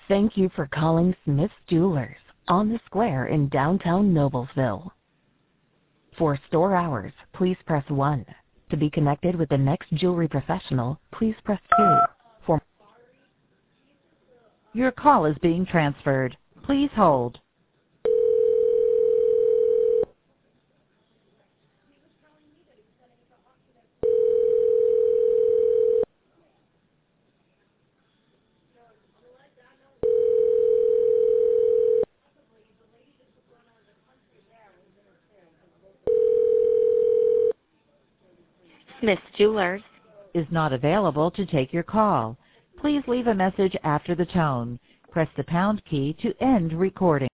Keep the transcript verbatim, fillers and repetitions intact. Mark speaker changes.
Speaker 1: Thank you for calling Smith's Jewelers on the square in downtown Noblesville. For store hours, please press one. To be connected with the next jewelry professional, please press two. For Your call is being transferred. Please hold.
Speaker 2: Smith Jewelers.
Speaker 1: Is not available to take your call. Please leave a message after the tone. Press the pound key to end recording.